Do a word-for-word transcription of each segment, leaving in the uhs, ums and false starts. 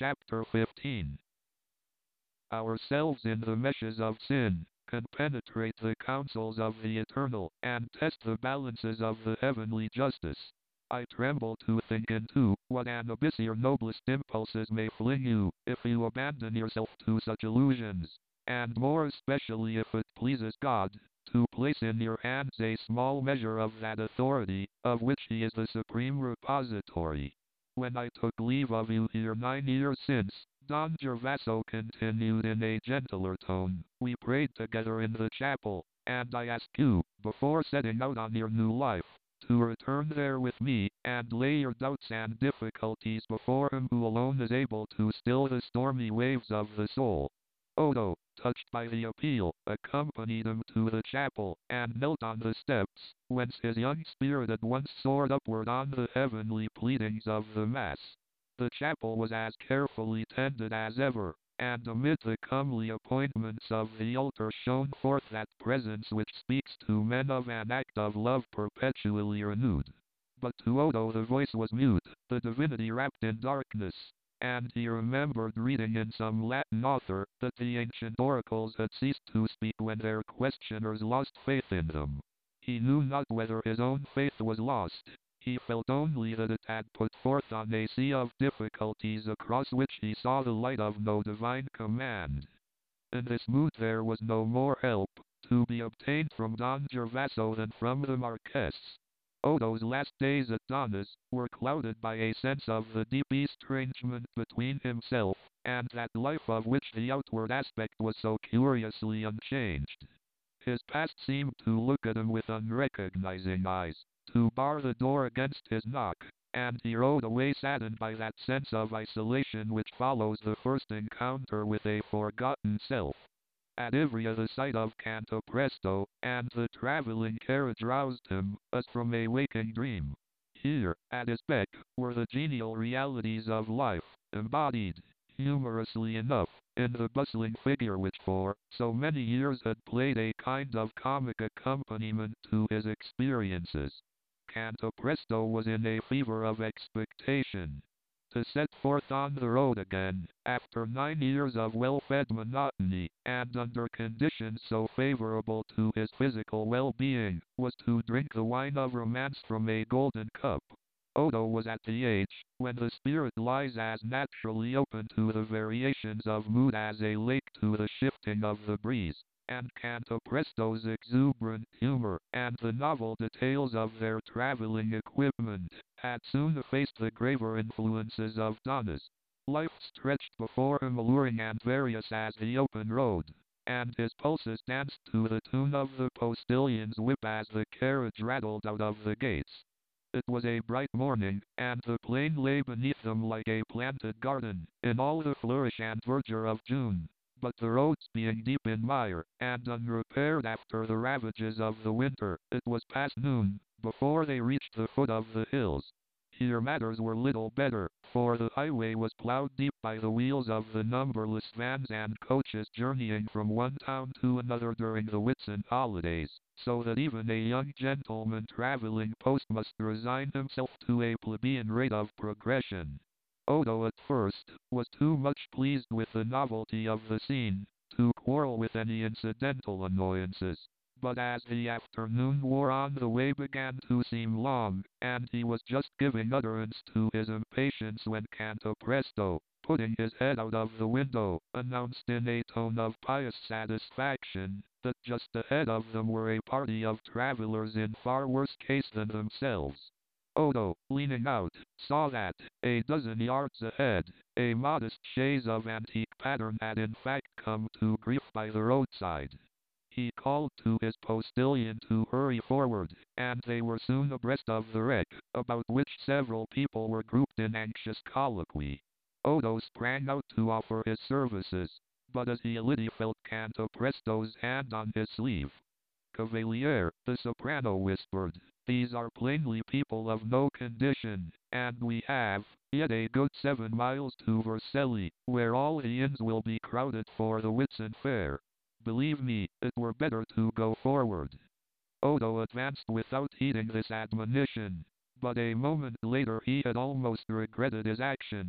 Chapter fifteen. Ourselves in the meshes of sin, can penetrate the counsels of the eternal, and test the balances of the heavenly justice. I tremble to think into what an abyss your noblest impulses may fling you, if you abandon yourself to such illusions, and more especially if it pleases God, to place in your hands a small measure of that authority, of which he is the supreme repository. When I took leave of you here nine years since, Don Gervaso continued in a gentler tone, we prayed together in the chapel, and I ask you, before setting out on your new life, to return there with me, and lay your doubts and difficulties before him who alone is able to still the stormy waves of the soul. Odo, touched by the appeal, accompanied him to the chapel, and knelt on the steps, whence his young spirit at once soared upward on the heavenly pleadings of the Mass. The chapel was as carefully tended as ever, and amid the comely appointments of the altar shone forth that presence which speaks to men of an act of love perpetually renewed. But to Odo the voice was mute, the divinity wrapped in darkness, and he remembered reading in some Latin author that the ancient oracles had ceased to speak when their questioners lost faith in them. He knew not whether his own faith was lost. He felt only that it had put forth on a sea of difficulties across which he saw the light of no divine command. In this mood there was no more help to be obtained from Don Gervaso than from the Marquess. Odo's last days at Donna's were clouded by a sense of the deep estrangement between himself and that life of which the outward aspect was so curiously unchanged. His past seemed to look at him with unrecognizing eyes, to bar the door against his knock, and he rode away saddened by that sense of isolation which follows the first encounter with a forgotten self. At Ivrea the sight of Cantapresto and the traveling carriage roused him, as from a waking dream. Here, at his beck, were the genial realities of life, embodied, humorously enough, in the bustling figure which for so many years had played a kind of comic accompaniment to his experiences. Cantapresto was in a fever of expectation to set forth on the road again, after nine years of well-fed monotony, and under conditions so favorable to his physical well-being, was to drink the wine of romance from a golden cup. Odo was at the age when the spirit lies as naturally open to the variations of mood as a lake to the shifting of the breeze, and Cantapresto's exuberant humor, and the novel details of their traveling equipment, had soon effaced the graver influences of Donna's. Life stretched before him alluring and various as the open road, and his pulses danced to the tune of the postilion's whip as the carriage rattled out of the gates. It was a bright morning, and the plain lay beneath them like a planted garden, in all the flourish and verdure of June. But the roads being deep in mire, and unrepaired after the ravages of the winter, it was past noon, before they reached the foot of the hills. Here matters were little better, for the highway was plowed deep by the wheels of the numberless vans and coaches journeying from one town to another during the Whitsun holidays, so that even a young gentleman traveling post must resign himself to a plebeian rate of progression. Odo at first was too much pleased with the novelty of the scene to quarrel with any incidental annoyances, but as the afternoon wore on the way began to seem long, and he was just giving utterance to his impatience when Cantapresto, putting his head out of the window, announced in a tone of pious satisfaction that just ahead of them were a party of travelers in far worse case than themselves. Odo, leaning out, saw that, a dozen yards ahead, a modest chaise of antique pattern had in fact come to grief by the roadside. He called to his postillion to hurry forward, and they were soon abreast of the wreck, about which several people were grouped in anxious colloquy. Odo sprang out to offer his services, but as he lit he felt Cantapresto's hand on his sleeve. Cavalier, the soprano whispered, these are plainly people of no condition, and we have yet a good seven miles to Vercelli, where all the inns will be crowded for the Whitsun fair. Believe me, it were better to go forward. Odo advanced without heeding this admonition, but a moment later he had almost regretted his action,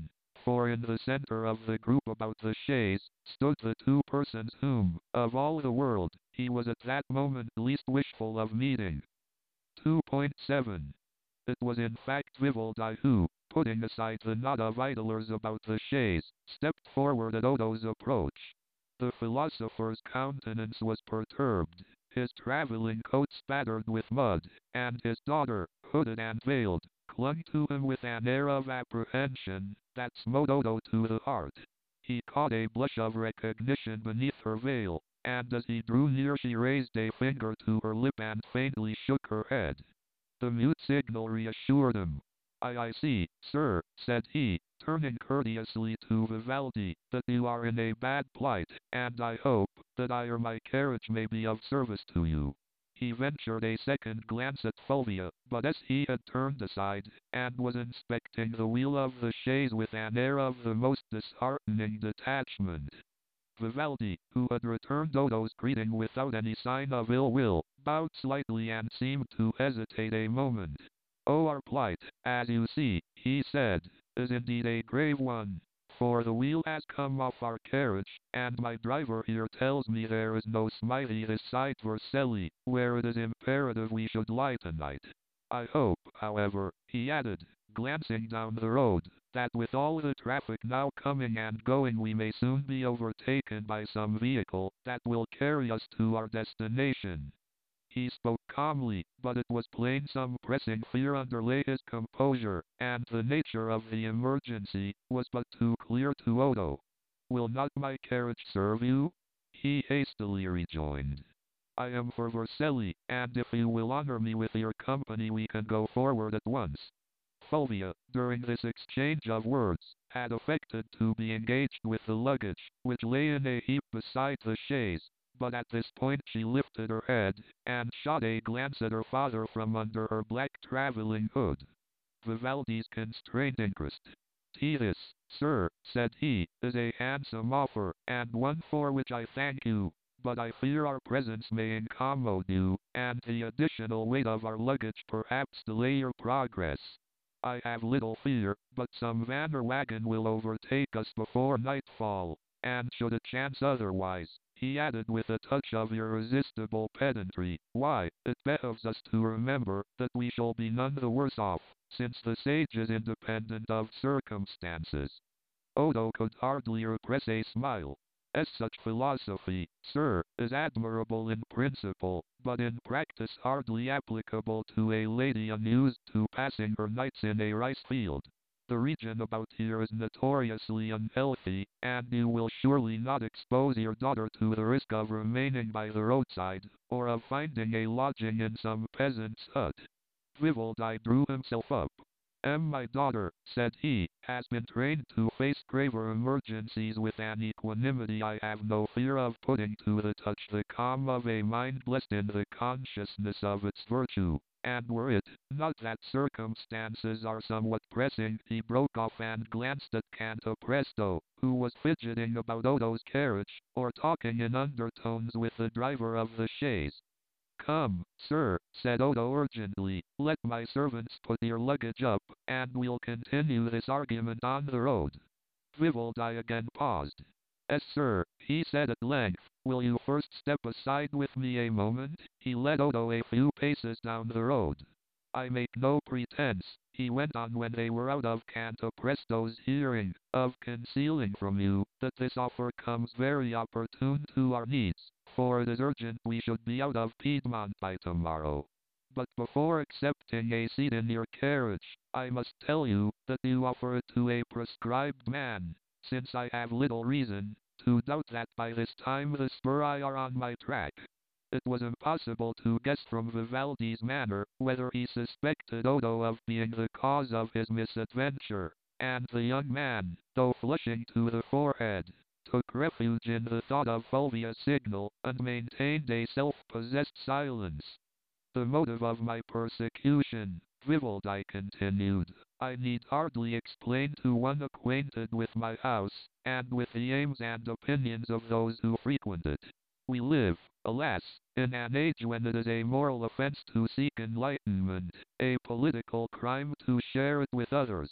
for in the center of the group about the chaise stood the two persons whom, of all the world, he was at that moment least wishful of meeting. two point seven. It was in fact Vivaldi who, putting aside the knot of idlers about the chaise, stepped forward at Odo's approach. The philosopher's countenance was perturbed, his travelling coat spattered with mud, and his daughter, hooded and veiled, clung to him with an air of apprehension that smote Odo to the heart. He caught a blush of recognition beneath her veil, and as he drew near she raised a finger to her lip and faintly shook her head. The mute signal reassured him. I, I see, sir, said he, turning courteously to Vivaldi, that you are in a bad plight, and I hope that I or my carriage may be of service to you. He ventured a second glance at Fulvia, but as he had turned aside, and was inspecting the wheel of the chaise with an air of the most disheartening detachment, Vivaldi, who had returned Odo's greeting without any sign of ill will, bowed slightly and seemed to hesitate a moment. Oh, our plight, as you see, he said, is indeed a grave one, for the wheel has come off our carriage, and my driver here tells me there is no smithy this side Vercelli, where it is imperative we should lie tonight. I hope, however, he added, glancing down the road, that with all the traffic now coming and going we may soon be overtaken by some vehicle that will carry us to our destination. He spoke calmly, but it was plain some pressing fear underlay his composure, and the nature of the emergency was but too clear to Odo. Will not my carriage serve you? He hastily rejoined. I am for Vercelli, and if you will honor me with your company we can go forward at once. Fulvia, during this exchange of words, had affected to be engaged with the luggage, which lay in a heap beside the chaise, but at this point she lifted her head, and shot a glance at her father from under her black travelling hood. Vivaldi's constrained interest. "This, sir," said he, "is a handsome offer, and one for which I thank you, but I fear our presence may incommode you, and the additional weight of our luggage perhaps delay your progress. I have little fear, but some van or wagon will overtake us before nightfall, and should it chance otherwise," he added with a touch of irresistible pedantry, "why, it behoves us to remember that we shall be none the worse off, since the sage is independent of circumstances." Odo could hardly repress a smile. As such philosophy, sir, is admirable in principle, but in practice hardly applicable to a lady unused to passing her nights in a rice field. The region about here is notoriously unhealthy, and you will surely not expose your daughter to the risk of remaining by the roadside, or of finding a lodging in some peasant's hut. Vivaldi drew himself up. "M, my daughter," said he, "has been trained to face graver emergencies with an equanimity I have no fear of putting to the touch the calm of a mind blessed in the consciousness of its virtue, and were it not that circumstances are somewhat pressing," he broke off and glanced at Cantapresto, who was fidgeting about Odo's carriage, or talking in undertones with the driver of the chaise. "Come, sir," said Odo urgently, "let my servants put your luggage up, and we'll continue this argument on the road." Vivaldi again paused. "Yes, sir," he said at length, "will you first step aside with me a moment?" He led Odo a few paces down the road. "I make no pretense," he went on when they were out of Cantapresto's hearing, "of concealing from you that this offer comes very opportune to our needs, for it is urgent we should be out of Piedmont by tomorrow. But before accepting a seat in your carriage, I must tell you that you offer it to a prescribed man, since I have little reason to doubt that by this time the spur I are on my track." It was impossible to guess from Vivaldi's manner whether he suspected Odo of being the cause of his misadventure, and the young man, though flushing to the forehead, took refuge in the thought of Fulvia's signal, and maintained a self-possessed silence. "The motive of my persecution," Vivaldi continued, "I need hardly explain to one acquainted with my house, and with the aims and opinions of those who frequent it. We live, alas, in an age when it is a moral offense to seek enlightenment, a political crime to share it with others.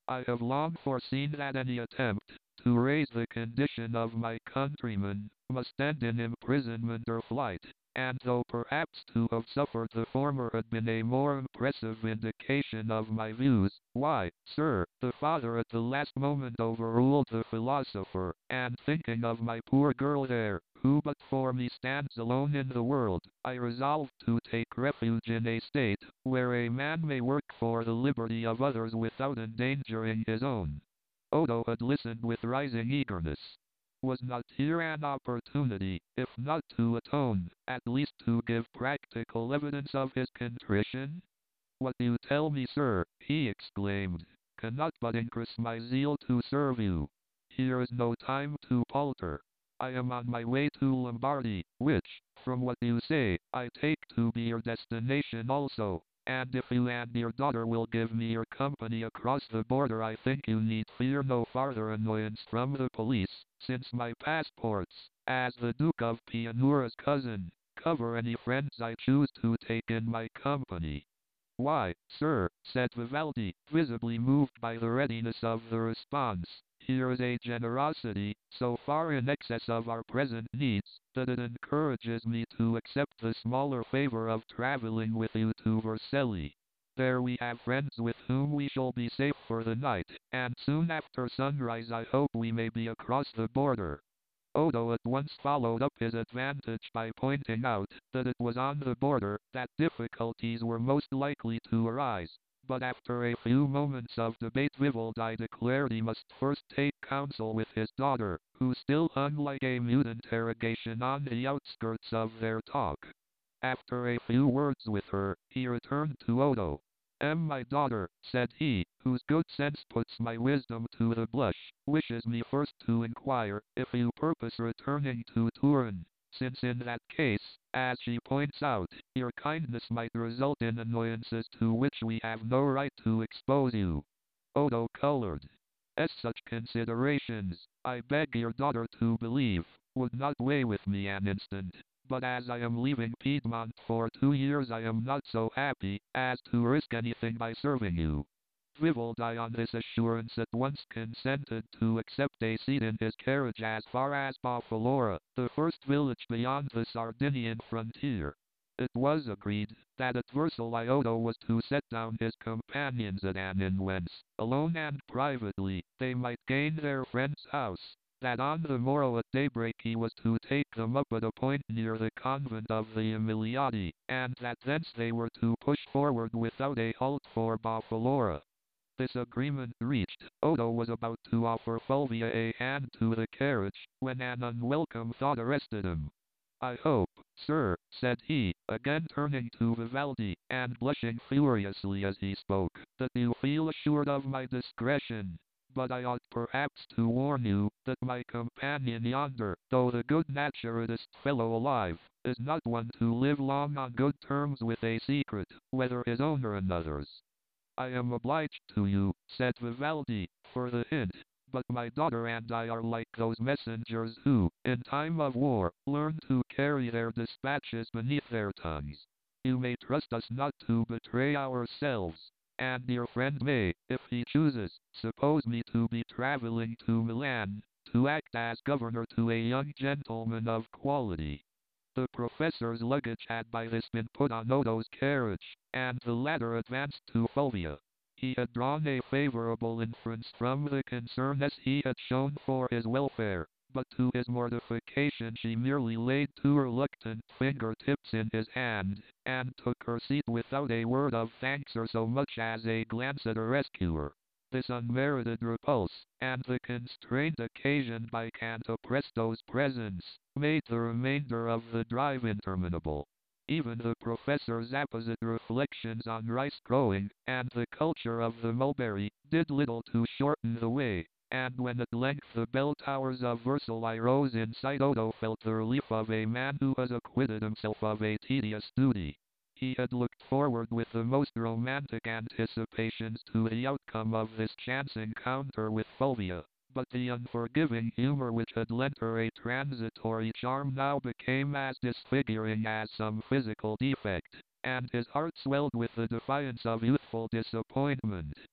I have long foreseen that any attempt to raise the condition of my countrymen must end in imprisonment or flight, and though perhaps to have suffered the former had been a more impressive vindication of my views, why, sir, the father at the last moment overruled the philosopher, and thinking of my poor girl there, who but for me stands alone in the world, I resolved to take refuge in a state where a man may work for the liberty of others without endangering his own. Odo had listened with rising eagerness. Was not here an opportunity, if not to atone, at least to give practical evidence of his contrition? What you tell me, sir, he exclaimed, cannot but increase my zeal to serve you. Here is no time to palter. I am on my way to Lombardy, which, from what you say, I take to be your destination also, and if you and your daughter will give me your company across the border, I think you need fear no farther annoyance from the police, since my passports, as the Duke of Pianura's cousin, cover any friends I choose to take in my company. Why, sir, said Vivaldi, visibly moved by the readiness of the response, here is a generosity, so far in excess of our present needs, that it encourages me to accept the smaller favor of traveling with you to Vercelli. There we have friends with whom we shall be safe for the night, and soon after sunrise I hope we may be across the border. Odo at once followed up his advantage by pointing out that it was on the border that difficulties were most likely to arise, but after a few moments of debate Vivaldi declared he must first take counsel with his daughter, who still hung like a mute interrogation on the outskirts of their talk. After a few words with her, he returned to Odo. "M, my daughter," said he, "whose good sense puts my wisdom to the blush, wishes me first to inquire if you purpose returning to Turin, since in that case, as she points out, your kindness might result in annoyances to which we have no right to expose you." Odo colored. As such considerations, I beg your daughter to believe, would not weigh with me an instant. But as I am leaving Piedmont for two years I am not so happy as to risk anything by serving you. Vivaldi on this assurance at once consented to accept a seat in his carriage as far as Boffalora, the first village beyond the Sardinian frontier. It was agreed that at Versailles Odo was to set down his companions at an inn whence, alone and privately, they might gain their friend's house, that on the morrow at daybreak he was to take them up at a point near the convent of the Umiliati, and that thence they were to push forward without a halt for Boffalora. This agreement reached, Odo was about to offer Fulvia a hand to the carriage, when an unwelcome thought arrested him. "I hope, sir," said he, again turning to Vivaldi, and blushing furiously as he spoke, "that you feel assured of my discretion. But I ought perhaps to warn you, that my companion yonder, though the good-naturedest fellow alive, is not one to live long on good terms with a secret, whether his own or another's." "I am obliged to you," said Vivaldi, "for the hint, but my daughter and I are like those messengers who, in time of war, learn to carry their dispatches beneath their tongues. You may trust us not to betray ourselves, and your friend may, if he chooses, suppose me to be traveling to Milan, to act as governor to a young gentleman of quality." The professor's luggage had by this been put on Odo's carriage, and the latter advanced to Fulvia. He had drawn a favorable inference from the concern as he had shown for his welfare, but to his mortification she merely laid two reluctant finger-tips in his hand, and took her seat without a word of thanks or so much as a glance at her rescuer. This unmerited repulse, and the constraint occasioned by Cantapresto's presence, made the remainder of the drive interminable. Even the professor's apposite reflections on rice growing, and the culture of the mulberry, did little to shorten the way, and when at length the bell towers of Versailles rose in sight Odo felt the relief of a man who has acquitted himself of a tedious duty. He had looked forward with the most romantic anticipations to the outcome of this chance encounter with Fulvia, but the unforgiving humor which had lent her a transitory charm now became as disfiguring as some physical defect, and his heart swelled with the defiance of youthful disappointment.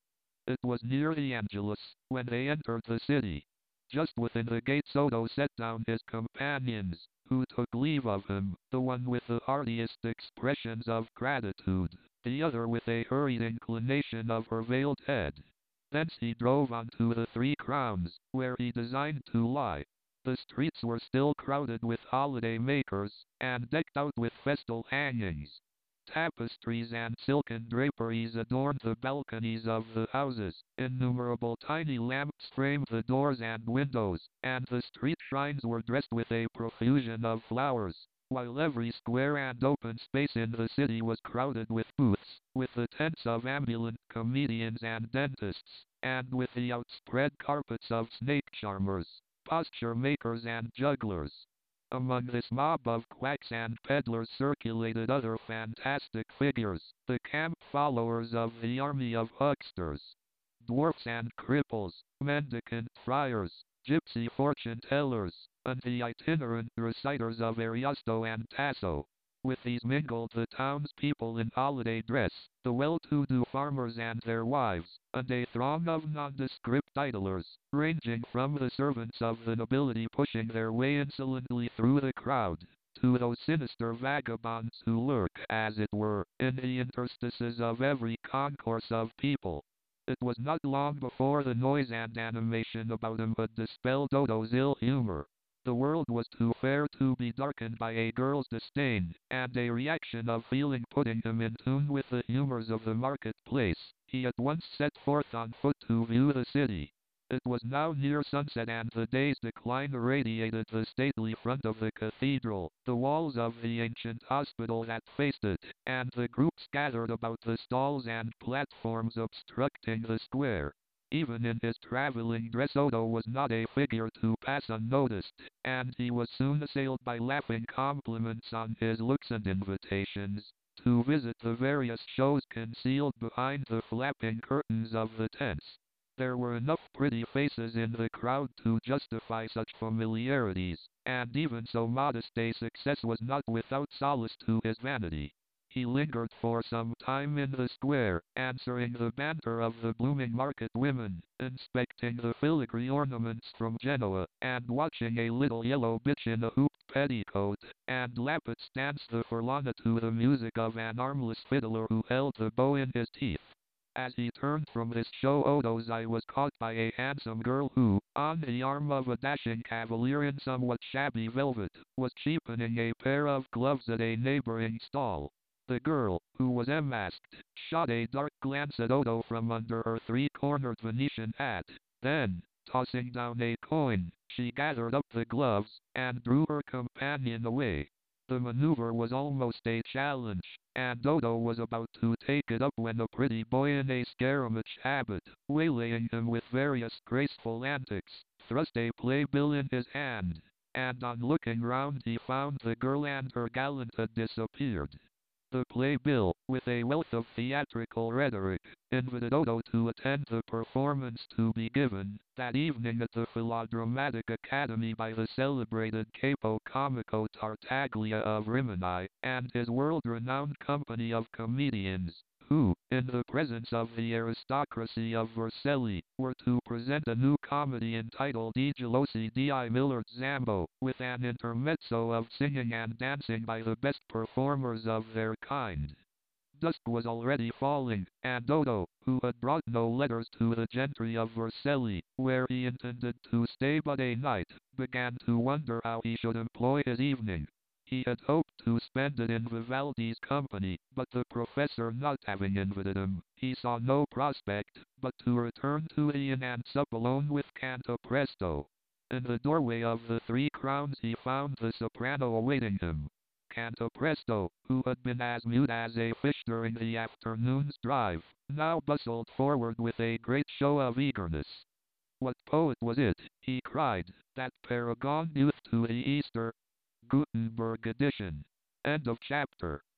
It was near the Angelus when they entered the city. Just within the gates Odo set down his companions, who took leave of him, the one with the heartiest expressions of gratitude, the other with a hurried inclination of her veiled head. Thence he drove on to the Three Crowns, where he designed to lie. The streets were still crowded with holiday makers, and decked out with festal hangings. Tapestries and silken draperies adorned the balconies of the houses, innumerable tiny lamps framed the doors and windows, and the street shrines were dressed with a profusion of flowers, while every square and open space in the city was crowded with booths, with the tents of ambulant comedians and dentists, and with the outspread carpets of snake charmers, posture makers and jugglers. Among this mob of quacks and peddlers circulated other fantastic figures, the camp followers of the army of hucksters. Dwarfs and cripples, mendicant friars, gypsy fortune-tellers, and the itinerant reciters of Ariosto and Tasso. With these mingled the townspeople in holiday dress, the well-to-do farmers and their wives, and a throng of nondescript idlers, ranging from the servants of the nobility pushing their way insolently through the crowd, to those sinister vagabonds who lurk, as it were, in the interstices of every concourse of people. It was not long before the noise and animation about him had dispelled Odo's ill humor. The world was too fair to be darkened by a girl's disdain, and a reaction of feeling putting him in tune with the humors of the marketplace, he at once set forth on foot to view the city. It was now near sunset and the day's decline irradiated the stately front of the cathedral, the walls of the ancient hospital that faced it, and the groups gathered about the stalls and platforms obstructing the square. Even in his traveling dress Odo was not a figure to pass unnoticed, and he was soon assailed by laughing compliments on his looks and invitations to visit the various shows concealed behind the flapping curtains of the tents. There were enough pretty faces in the crowd to justify such familiarities, and even so modest a success was not without solace to his vanity. He lingered for some time in the square, answering the banter of the blooming market women, inspecting the filigree ornaments from Genoa, and watching a little yellow bitch in a hooped petticoat, and Lappets dance the furlana to the music of an armless fiddler who held the bow in his teeth. As he turned from this show Odo's eye was caught by a handsome girl who, on the arm of a dashing cavalier in somewhat shabby velvet, was cheapening a pair of gloves at a neighboring stall. The girl, who was unmasked, shot a dark glance at Odo from under her three-cornered Venetian hat. Then, tossing down a coin, she gathered up the gloves, and drew her companion away. The maneuver was almost a challenge, and Odo was about to take it up when a pretty boy in a scaramouche habit, waylaying him with various graceful antics, thrust a playbill in his hand, and on looking round he found the girl and her gallant had disappeared. The playbill, with a wealth of theatrical rhetoric, invited Odo to attend the performance to be given that evening at the Philodramatic Academy by the celebrated Capo Comico Tartaglia of Rimini, and his world-renowned company of comedians, who, in the presence of the aristocracy of Vercelli, were to present a new comedy entitled I Gelosi di Millard's Zambo, with an intermezzo of singing and dancing by the best performers of their kind. Dusk was already falling, and Odo, who had brought no letters to the gentry of Vercelli, where he intended to stay but a night, began to wonder how he should employ his evening. He had hoped to spend it in Vivaldi's company, but the professor not having invited him, he saw no prospect but to return to the inn and sup alone with Cantapresto. In the doorway of the Three Crowns he found the soprano awaiting him. Cantapresto, who had been as mute as a fish during the afternoon's drive, now bustled forward with a great show of eagerness. What poet was it, he cried, that paragon youth to the Easter? Gutenberg edition. End of chapter.